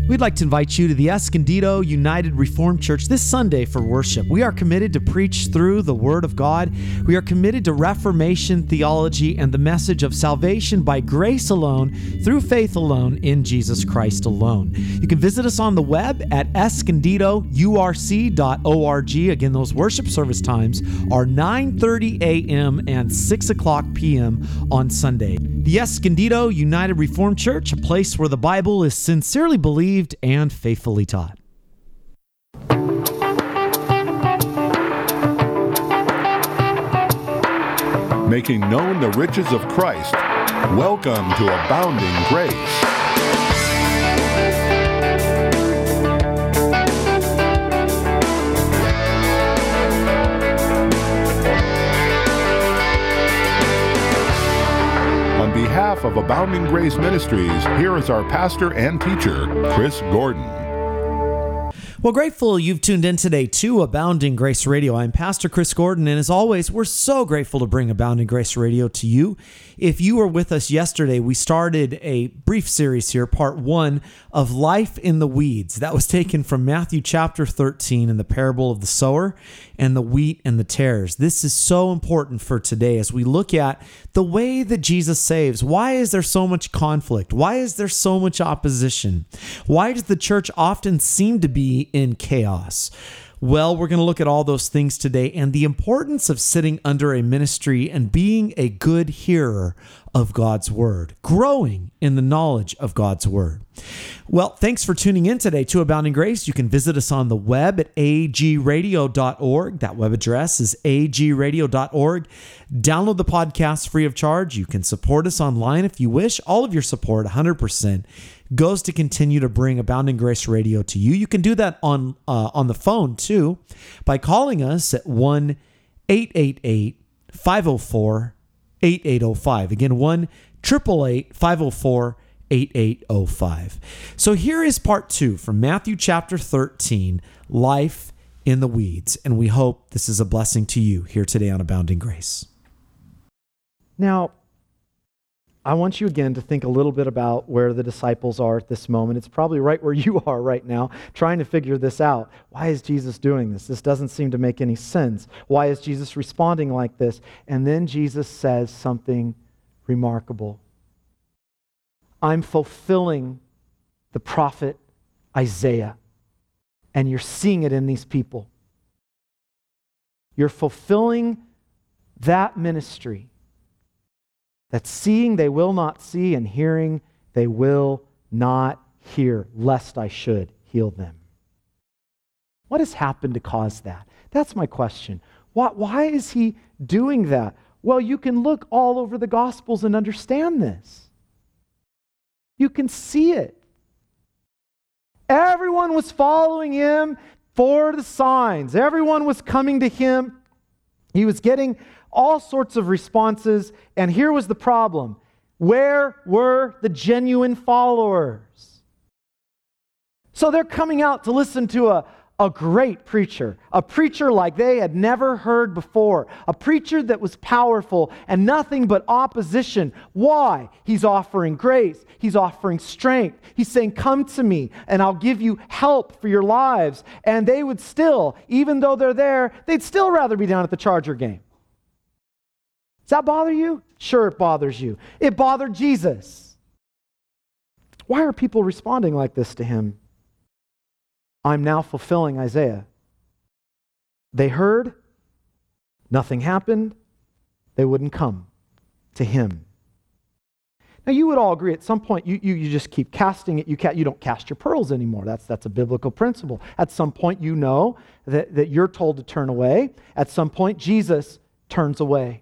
We'd like to invite you to the Escondido United Reformed Church this Sunday for worship. We are committed to preach through the Word of God. We are committed to Reformation theology and the message of salvation by grace alone, through faith alone, in Jesus Christ alone. You can visit us on the web at escondidourc.org. Again, those worship service times are 9:30 a.m. and 6 o'clock p.m. on Sunday. The Escondido United Reformed Church, a place where the Bible is sincerely believed and faithfully taught. Making known the riches of Christ. Welcome to Abounding Grace. On behalf of Abounding Grace Ministries, here is our pastor and teacher, Chris Gordon. Well, grateful you've tuned in today to Abounding Grace Radio. I'm Pastor Chris Gordon, and as always, we're so grateful to bring Abounding Grace Radio to you. If you were with us yesterday, we started a brief series here, part 1 of Life in the Weeds. That was taken from Matthew chapter 13 in the parable of the sower and the wheat and the tares. This is so important for today as we look at the way that Jesus saves. Why is there so much conflict? Why is there so much opposition? Why does the church often seem to be in chaos? Well, we're going to look at all those things today and the importance of sitting under a ministry and being a good hearer of God's word, growing in the knowledge of God's word. Well, thanks for tuning in today to Abounding Grace. You can visit us on the web at agradio.org. That web address is agradio.org. Download the podcast free of charge. You can support us online if you wish. All of your support, 100%, goes to continue to bring Abounding Grace Radio to you. You can do that on the phone too by calling us at 1-888-504-8805. Again, 1-888-504-8805. So here is part 2 from Matthew chapter 13, Life in the Weeds. And we hope this is a blessing to you here today on Abounding Grace. Now, I want you again to think a little bit about where the disciples are at this moment. It's probably right where you are right now, trying to figure this out. Why is Jesus doing this? This doesn't seem to make any sense. Why is Jesus responding like this? And then Jesus says something remarkable. I'm fulfilling the prophet Isaiah, and you're seeing it in these people. You're fulfilling that ministry. That seeing they will not see and hearing they will not hear, lest I should heal them. What has happened to cause that? That's my question. Why is he doing that? Well, you can look all over the Gospels and understand this. You can see it. Everyone was following him for the signs. Everyone was coming to him. He was getting all sorts of responses, and here was the problem. Where were the genuine followers? So they're coming out to listen to a great preacher, a preacher like they had never heard before, a preacher that was powerful and nothing but opposition. Why? He's offering grace. He's offering strength. He's saying, come to me and I'll give you help for your lives. And they would still, even though they're there, they'd still rather be down at the Charger game. Does that bother you? Sure, it bothers you. It bothered Jesus. Why are people responding like this to him? I'm now fulfilling Isaiah. They heard, nothing happened, they wouldn't come to him. Now, you would all agree at some point you just keep casting it. You don't cast your pearls anymore. That's a biblical principle. At some point, you know that you're told to turn away. At some point, Jesus turns away.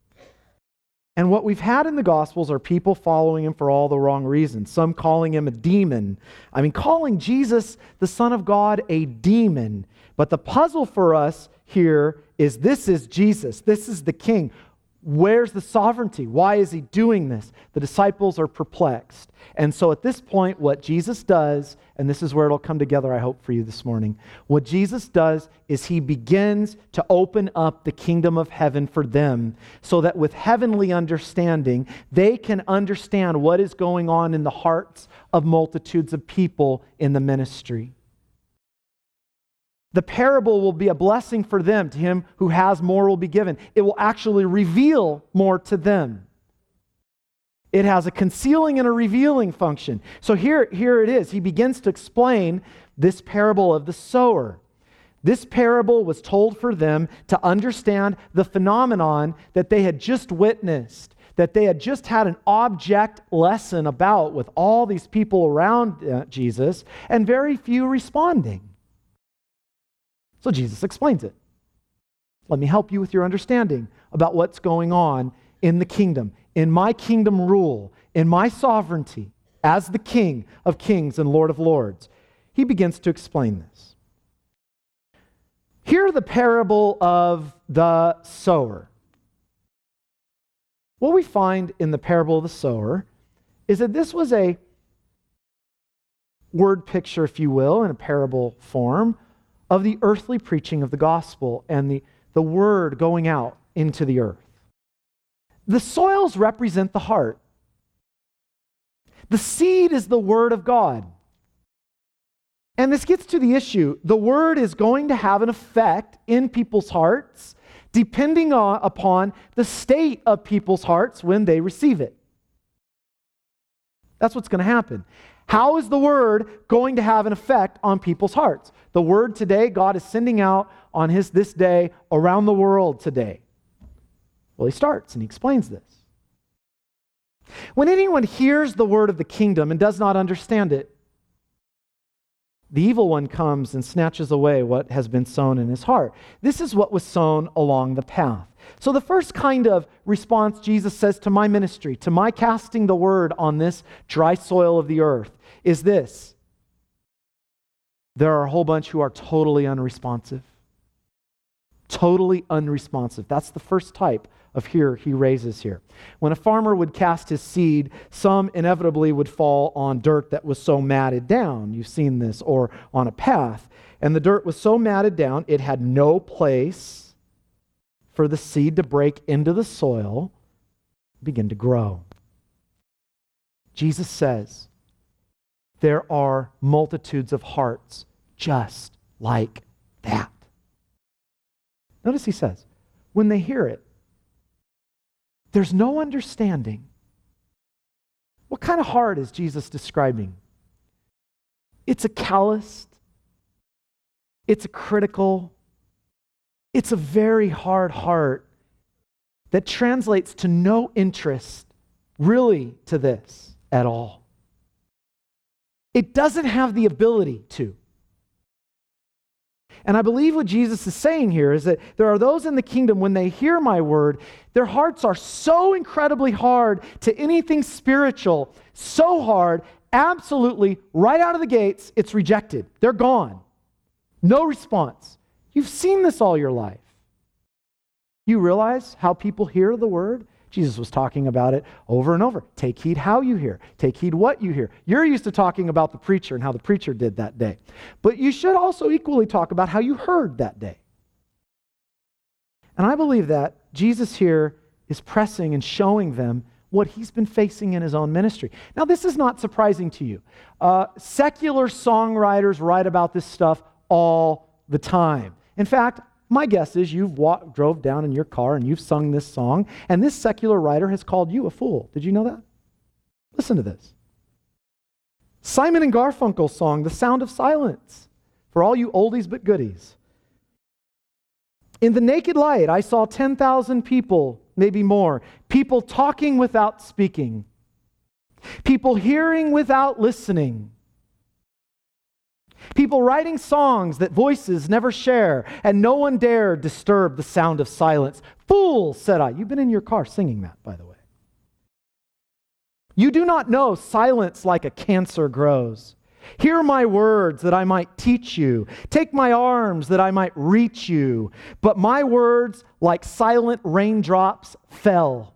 And what we've had in the Gospels are people following him for all the wrong reasons. Some calling him a demon. Calling Jesus, the Son of God, a demon. But the puzzle for us here is this is Jesus. This is the King. Where's the sovereignty? Why is he doing this? The disciples are perplexed. And so at this point, what Jesus does, and this is where it'll come together, I hope, for you this morning. What Jesus does is he begins to open up the kingdom of heaven for them so that with heavenly understanding, they can understand what is going on in the hearts of multitudes of people in the ministry. The parable will be a blessing for them. To him who has more will be given. It will actually reveal more to them. It has a concealing and a revealing function. So here it is. He begins to explain this parable of the sower. This parable was told for them to understand the phenomenon that they had just witnessed, that they had just had an object lesson about with all these people around Jesus and very few responding. So Jesus explains it. Let me help you with your understanding about what's going on in the kingdom, in my kingdom rule, in my sovereignty as the King of kings and Lord of lords. He begins to explain this. Hear the parable of the sower. What we find in the parable of the sower is that this was a word picture, if you will, in a parable form, of the earthly preaching of the gospel and the word going out into the earth. The soils represent the heart. The seed is the word of God. And this gets to the issue. The word is going to have an effect in people's hearts depending upon the state of people's hearts when they receive it. That's what's going to happen. How is the word going to have an effect on people's hearts? The word today, God is sending out on this day around the world today. Well, he starts and he explains this. When anyone hears the word of the kingdom and does not understand it, the evil one comes and snatches away what has been sown in his heart. This is what was sown along the path. So the first kind of response Jesus says to my ministry, to my casting the word on this dry soil of the earth, is this. There are a whole bunch who are totally unresponsive. Totally unresponsive. That's the first type of here he raises here. When a farmer would cast his seed, some inevitably would fall on dirt that was so matted down. You've seen this, or on a path. And the dirt was so matted down, it had no place for the seed to break into the soil, begin to grow. Jesus says, there are multitudes of hearts just like that. Notice he says, when they hear it, there's no understanding. What kind of heart is Jesus describing? It's a calloused, it's a critical, it's a very hard heart that translates to no interest really to this at all. It doesn't have the ability to. And I believe what Jesus is saying here is that there are those in the kingdom, when they hear my word, their hearts are so incredibly hard to anything spiritual, so hard, absolutely, right out of the gates, it's rejected. They're gone. No response. You've seen this all your life. You realize how people hear the word? Jesus was talking about it over and over. Take heed how you hear. Take heed what you hear. You're used to talking about the preacher and how the preacher did that day. But you should also equally talk about how you heard that day. And I believe that Jesus here is pressing and showing them what he's been facing in his own ministry. Now, this is not surprising to you. Secular songwriters write about this stuff all the time. In fact, my guess is you've drove down in your car and you've sung this song, and this secular writer has called you a fool. Did you know that? Listen to this. Simon and Garfunkel's song, The Sound of Silence, for all you oldies but goodies. In the naked light, I saw 10,000 people, maybe more, people talking without speaking, people hearing without listening, people writing songs that voices never share, and no one dared disturb the sound of silence. Fools, said I. You've been in your car singing that, by the way. You do not know silence like a cancer grows. Hear my words that I might teach you. Take my arms that I might reach you. But my words, like silent raindrops, fell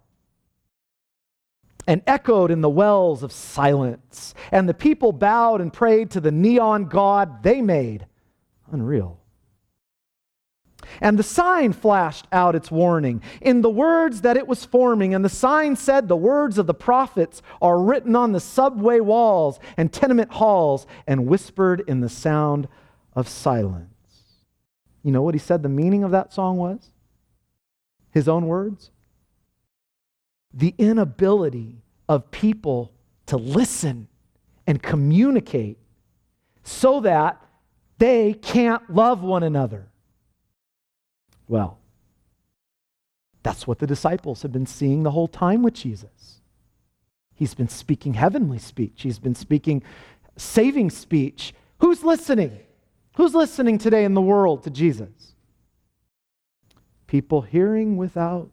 and echoed in the wells of silence. And the people bowed and prayed to the neon god they made. Unreal. And the sign flashed out its warning in the words that it was forming. And the sign said, the words of the prophets are written on the subway walls and tenement halls and whispered in the sound of silence. You know what he said the meaning of that song was? His own words? The inability of people to listen and communicate so that they can't love one another. Well, that's what the disciples have been seeing the whole time with Jesus. He's been speaking heavenly speech. He's been speaking saving speech. Who's listening? Who's listening today in the world to Jesus? People hearing without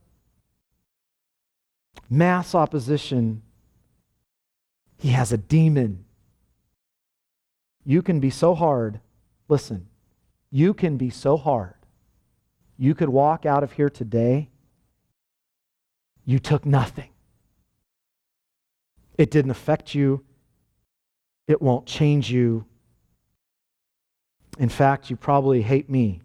mass opposition. He has a demon. You can be so hard. Listen, you can be so hard. You could walk out of here today. You took nothing. It didn't affect you. It won't change you. In fact, you probably hate me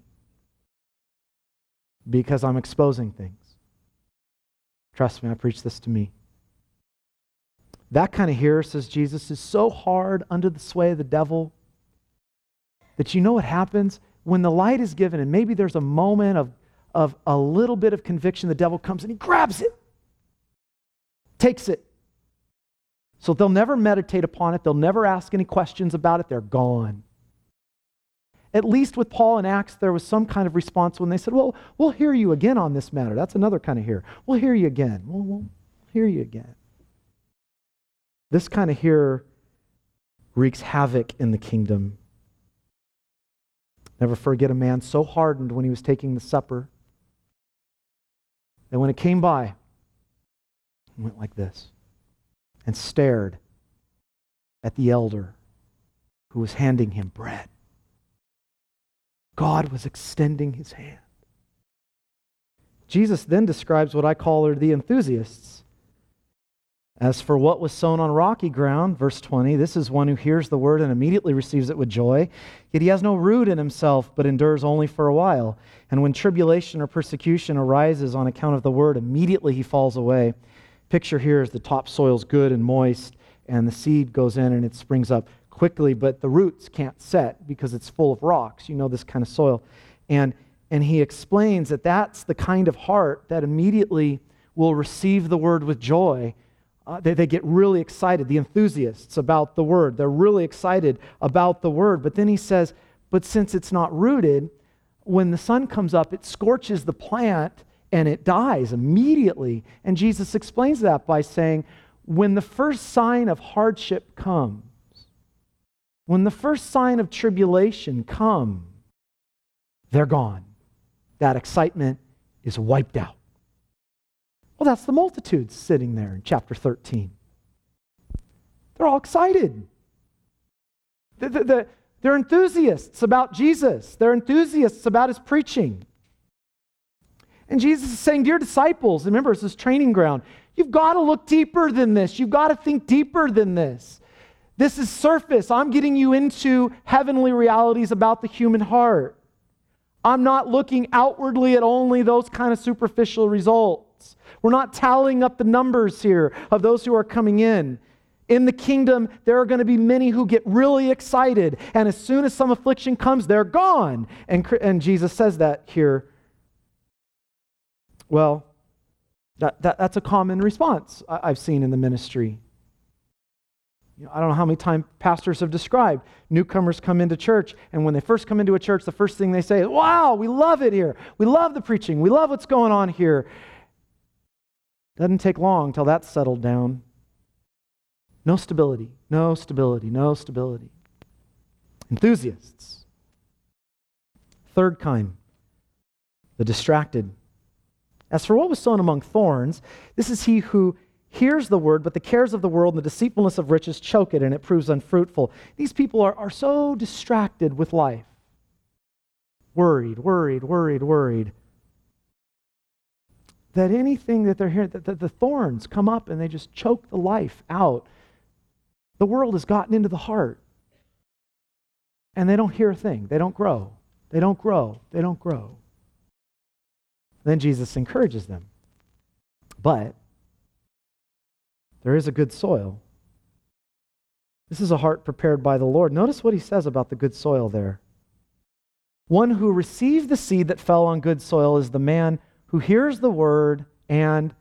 because I'm exposing things. Trust me, I preach this to me. That kind of hearer, says Jesus, is so hard under the sway of the devil that you know what happens? When the light is given and maybe there's a moment of a little bit of conviction, the devil comes and he grabs it, takes it. So they'll never meditate upon it. They'll never ask any questions about it. They're gone. At least with Paul in Acts, there was some kind of response when they said, well, we'll hear you again on this matter. That's another kind of hearer. We'll hear you again. We'll hear you again. This kind of hearer wreaks havoc in the kingdom. Never forget a man so hardened when he was taking the supper that when it came by, he went like this and stared at the elder who was handing him bread. God was extending his hand. Jesus then describes what I call the enthusiasts. As for what was sown on rocky ground, verse 20, this is one who hears the word and immediately receives it with joy. Yet he has no root in himself, but endures only for a while. And when tribulation or persecution arises on account of the word, immediately he falls away. Picture here is the topsoil's good and moist, and the seed goes in and it springs up quickly, but the roots can't set because it's full of rocks. You know this kind of soil. And he explains that that's the kind of heart that immediately will receive the word with joy. They get really excited, the enthusiasts, about the word. They're really excited about the word. But then he says, but since it's not rooted, when the sun comes up, it scorches the plant and it dies immediately. And Jesus explains that by saying, when the first sign of hardship comes, when the first sign of tribulation comes, they're gone. That excitement is wiped out. Well, that's the multitudes sitting there in chapter 13. They're all excited. They're enthusiasts about Jesus. They're enthusiasts about his preaching. And Jesus is saying, dear disciples, remember, it's this training ground. You've got to look deeper than this. You've got to think deeper than this. This is surface. I'm getting you into heavenly realities about the human heart. I'm not looking outwardly at only those kind of superficial results. We're not tallying up the numbers here of those who are coming in. In the kingdom, there are going to be many who get really excited, and as soon as some affliction comes, they're gone. And Jesus says that here. Well, that's a common response I've seen in the ministry. I don't know how many times pastors have described newcomers come into church, and when they first come into a church, the first thing they say is, wow, we love it here. We love the preaching. We love what's going on here. Doesn't take long till that's settled down. No stability, no stability, no stability. Enthusiasts. Third kind, the distracted. As for what was sown among thorns, this is he who hears the word, but the cares of the world and the deceitfulness of riches choke it, and it proves unfruitful. These people are so distracted with life. Worried, that anything that they're hearing, that the thorns come up and they just choke the life out. The world has gotten into the heart. And they don't hear a thing. They don't grow. They don't grow. Then Jesus encourages them. But there is a good soil. This is a heart prepared by the Lord. Notice what he says about the good soil there. One who received the seed that fell on good soil is the man who hears the word and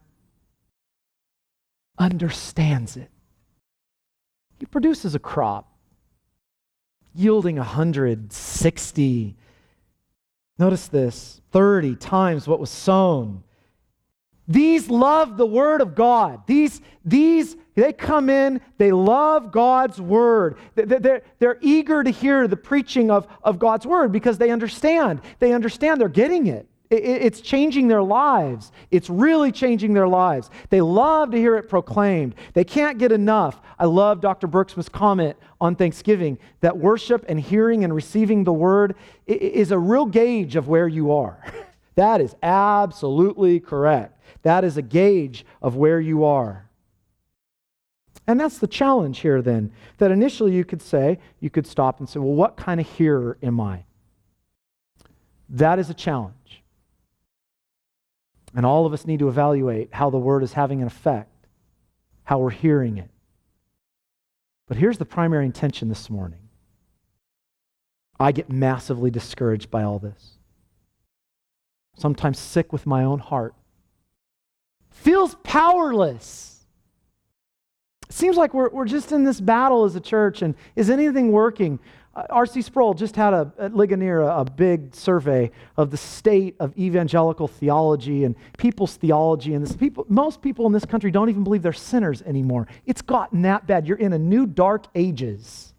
understands it. He produces a crop yielding 160. Notice this, 30 times what was sown. These love the word of God. These they come in, they love God's word. They're eager to hear the preaching of God's word because they understand. They're getting it. It's changing their lives. It's really changing their lives. They love to hear it proclaimed. They can't get enough. I love Dr. Berksman's comment on Thanksgiving that worship and hearing and receiving the word is a real gauge of where you are. That is absolutely correct. That is a gauge of where you are. And that's the challenge here then, that initially you could stop and say, well, what kind of hearer am I? That is a challenge. And all of us need to evaluate how the word is having an effect, how we're hearing it. But here's the primary intention this morning. I get massively discouraged by all this. Sometimes sick with my own heart. Feels powerless. It seems like we're just in this battle as a church, and is anything working? R.C. Sproul just had at Ligonier a big survey of the state of evangelical theology and people's theology. And most people in this country don't even believe they're sinners anymore. It's gotten that bad. You're in a new dark ages.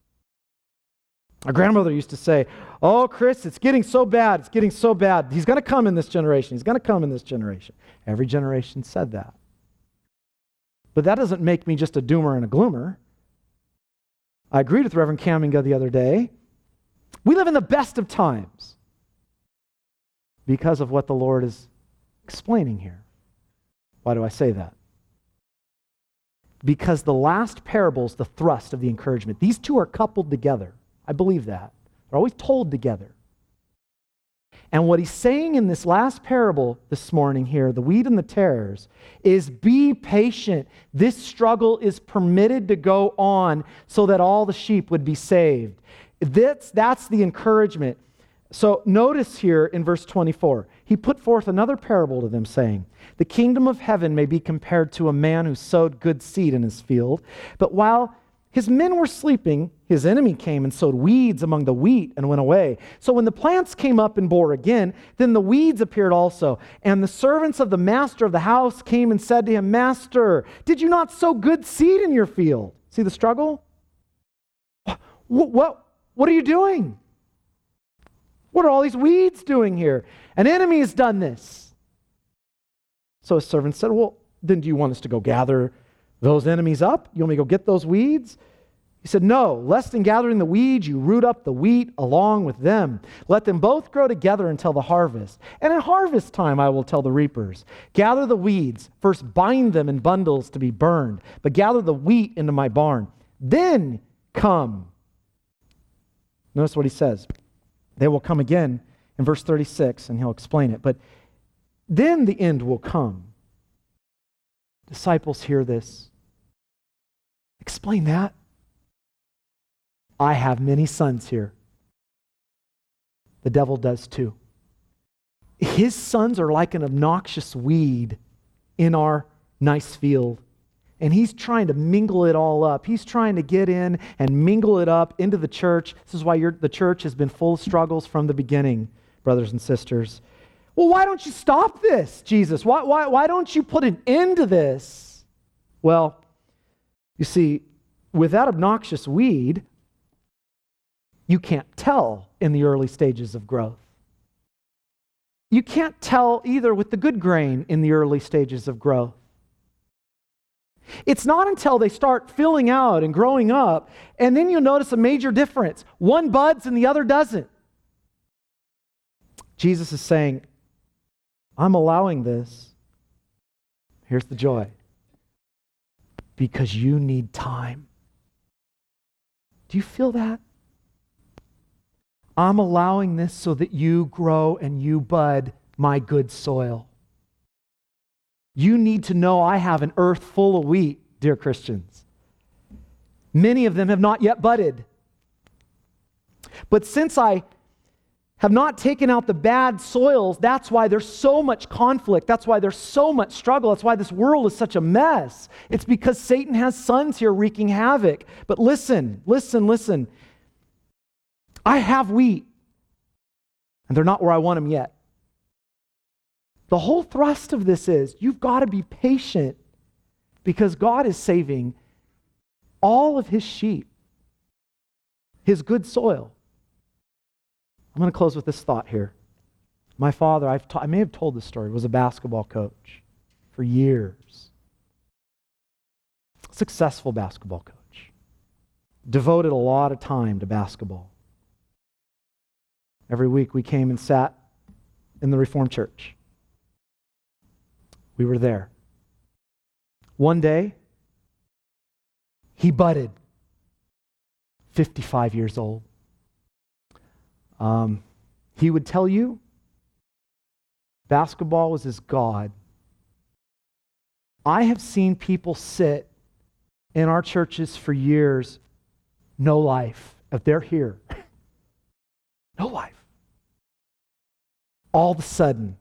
My grandmother used to say, oh, Chris, it's getting so bad. It's getting so bad. He's going to come in this generation. He's going to come in this generation. Every generation said that. But that doesn't make me just a doomer and a gloomer. I agreed with Reverend Caminga the other day. We live in the best of times because of what the Lord is explaining here. Why do I say that? Because the last parable is the thrust of the encouragement. These two are coupled together. I believe that. They're always told together. And what he's saying in this last parable this morning here, the wheat and the tares, is be patient. This struggle is permitted to go on so that all the sheep would be saved. That's the encouragement. So notice here in verse 24, he put forth another parable to them, saying, the kingdom of heaven may be compared to a man who sowed good seed in his field, but while his men were sleeping, his enemy came and sowed weeds among the wheat and went away. So when the plants came up and bore again, then the weeds appeared also. And the servants of the master of the house came and said to him, Master, did you not sow good seed in your field? See the struggle? What are you doing? What are all these weeds doing here? An enemy has done this. So his servant said, well, then do you want us to go gather those enemies up? You want me to go get those weeds? He said, no, lest in gathering the weeds you root up the wheat along with them. Let them both grow together until the harvest. And at harvest time I will tell the reapers, gather the weeds, first bind them in bundles to be burned, but gather the wheat into my barn. Then come. Notice what he says. They will come again in verse 36, and he'll explain it. But then the end will come. Disciples hear this. Explain that. I have many sons here. The devil does too. His sons are like an obnoxious weed in our nice field. And he's trying to mingle it all up. He's trying to get in and mingle it up into the church. This is why the church has been full of struggles from the beginning, brothers and sisters. Well, why don't you stop this, Jesus? Why don't you put an end to this? Well, you see, with that obnoxious weed, you can't tell in the early stages of growth. You can't tell either with the good grain in the early stages of growth. It's not until they start filling out and growing up, and then you'll notice a major difference. One buds and the other doesn't. Jesus is saying, I'm allowing this. Here's the joy. Because you need time. Do you feel that? I'm allowing this so that you grow and you bud my good soil. You need to know I have an earth full of wheat, dear Christians. Many of them have not yet budded. But since I have not taken out the bad soils, that's why there's so much conflict. That's why there's so much struggle. That's why this world is such a mess. It's because Satan has sons here wreaking havoc. But listen. I have wheat, and they're not where I want them yet. The whole thrust of this is you've got to be patient because God is saving all of his sheep, his good soil. I'm going to close with this thought here. My father, I may have told this story, was a basketball coach for years. Successful basketball coach. Devoted a lot of time to basketball. Every week we came and sat in the Reformed Church. We were there. One day, he budded, 55 years old. He would tell you basketball was his God. I have seen people sit in our churches for years, no life. If they're here, no life. All of a sudden,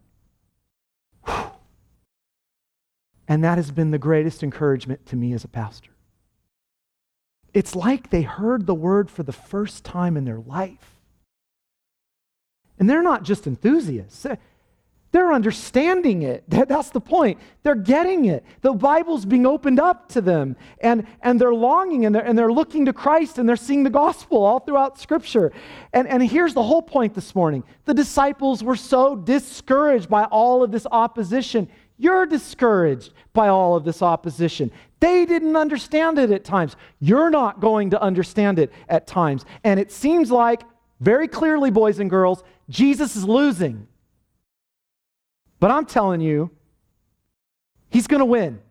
and that has been the greatest encouragement to me as a pastor. It's like they heard the word for the first time in their life. And they're not just enthusiasts. They're understanding it. That's the point. They're getting it. The Bible's being opened up to them. And they're longing and they're looking to Christ and they're seeing the gospel all throughout Scripture. And here's the whole point this morning. The disciples were so discouraged by all of this opposition. You're discouraged by all of this opposition. They didn't understand it at times. You're not going to understand it at times. And it seems like, very clearly, boys and girls, Jesus is losing. But I'm telling you, he's going to win.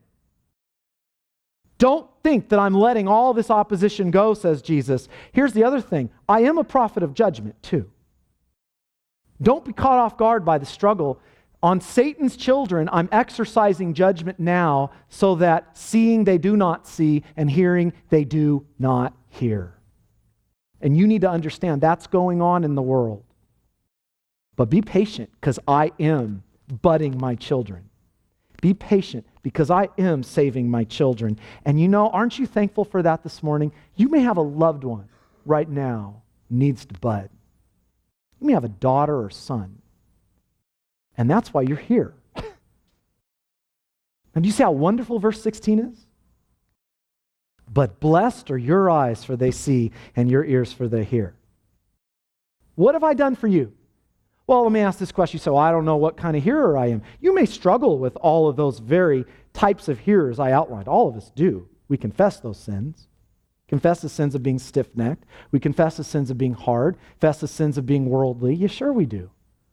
Don't think that I'm letting all this opposition go, says Jesus. Here's the other thing. I am a prophet of judgment, too. Don't be caught off guard by the struggle. On Satan's children, I'm exercising judgment now so that seeing they do not see and hearing they do not hear. And you need to understand that's going on in the world. But be patient because I am budding my children. Be patient because I am saving my children. And you know, aren't you thankful for that this morning? You may have a loved one right now who needs to bud. You may have a daughter or son. And that's why you're here. And do you see how wonderful verse 16 is? But blessed are your eyes, for they see, and your ears, for they hear. What have I done for you? Well, let me ask this question. So I don't know what kind of hearer I am. You may struggle with all of those very types of hearers I outlined. All of us do. We confess those sins. Confess the sins of being stiff-necked. We confess the sins of being hard. Confess the sins of being worldly. Yeah, sure we do.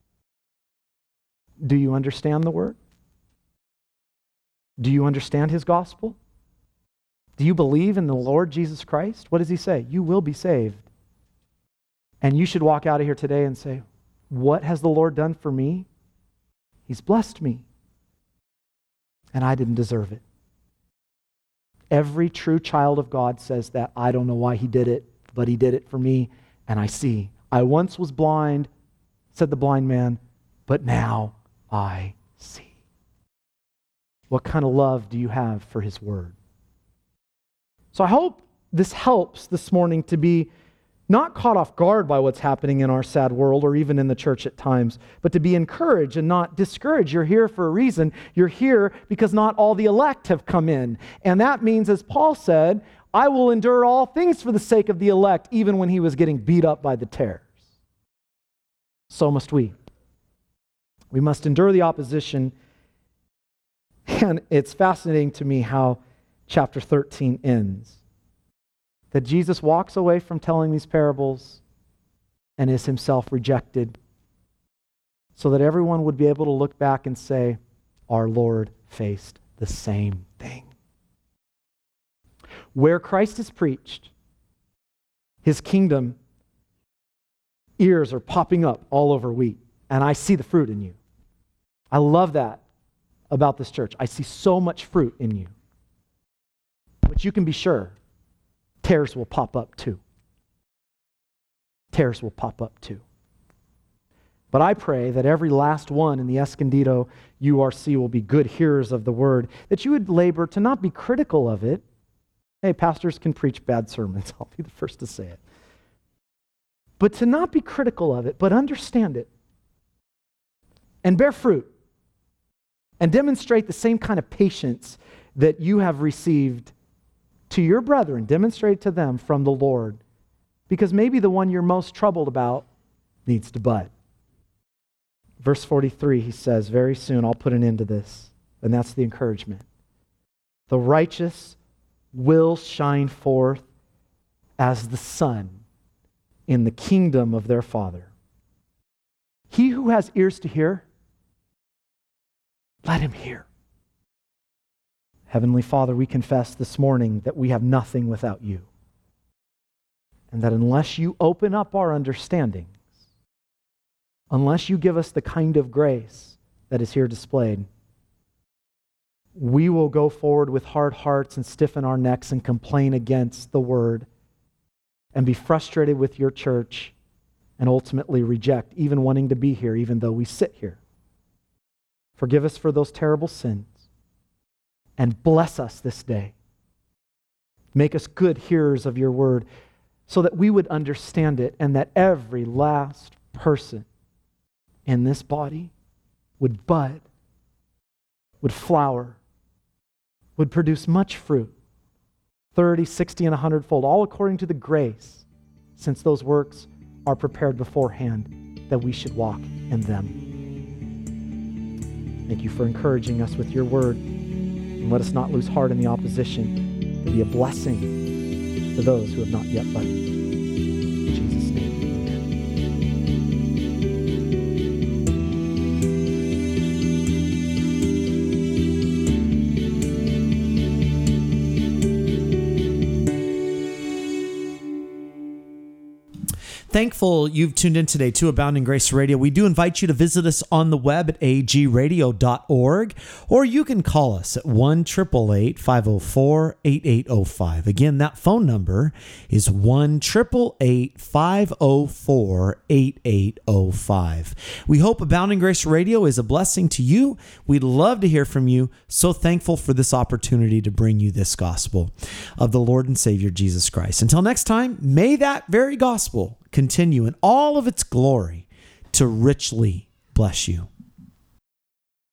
Do you understand the word? Do you understand his gospel? Do you believe in the Lord Jesus Christ? What does he say? You will be saved. And you should walk out of here today and say, what has the Lord done for me? He's blessed me. And I didn't deserve it. Every true child of God says that. I don't know why he did it, but he did it for me, and I see. I once was blind, said the blind man, but now I see. What kind of love do you have for his word? So I hope this helps this morning to be not caught off guard by what's happening in our sad world or even in the church at times, but to be encouraged and not discouraged. You're here for a reason. You're here because not all the elect have come in. And that means, as Paul said, I will endure all things for the sake of the elect, even when he was getting beat up by the tares. So must we. We must endure the opposition. And it's fascinating to me how chapter 13 ends. That Jesus walks away from telling these parables and is himself rejected, so that everyone would be able to look back and say, our Lord faced the same thing. Where Christ is preached, his kingdom ears are popping up all over wheat, and I see the fruit in you. I love that about this church. I see so much fruit in you. But you can be sure, tares will pop up too. Tares will pop up too. But I pray that every last one in the Escondido URC will be good hearers of the word, that you would labor to not be critical of it. Hey, pastors can preach bad sermons. I'll be the first to say it. But to not be critical of it, but understand it and bear fruit and demonstrate the same kind of patience that you have received to your brethren, demonstrate to them from the Lord, because maybe the one you're most troubled about needs to bud. Verse 43, he says, very soon I'll put an end to this, and that's the encouragement. The righteous will shine forth as the sun in the kingdom of their Father. He who has ears to hear, let him hear. Heavenly Father, we confess this morning that we have nothing without you, and that unless you open up our understandings, unless you give us the kind of grace that is here displayed, we will go forward with hard hearts and stiffen our necks and complain against the word and be frustrated with your church and ultimately reject even wanting to be here, even though we sit here. Forgive us for those terrible sins and bless us this day. Make us good hearers of your word so that we would understand it and that every last person in this body would bud, would flower, would produce much fruit, 30, 60, and 100-fold, all according to the grace, since those works are prepared beforehand that we should walk in them. Thank you for encouraging us with your word, and let us not lose heart in the opposition to be a blessing to those who have not yet budded. In Jesus' name, amen. Thankful you've tuned in today to Abounding Grace Radio. We do invite you to visit us on the web at agradio.org, or you can call us at 1-888-504-8805. Again, that phone number is 1-888-504-8805. We hope Abounding Grace Radio is a blessing to you. We'd love to hear from you. So thankful for this opportunity to bring you this gospel of the Lord and Savior Jesus Christ. Until next time, may that very gospel continue in all of its glory to richly bless you.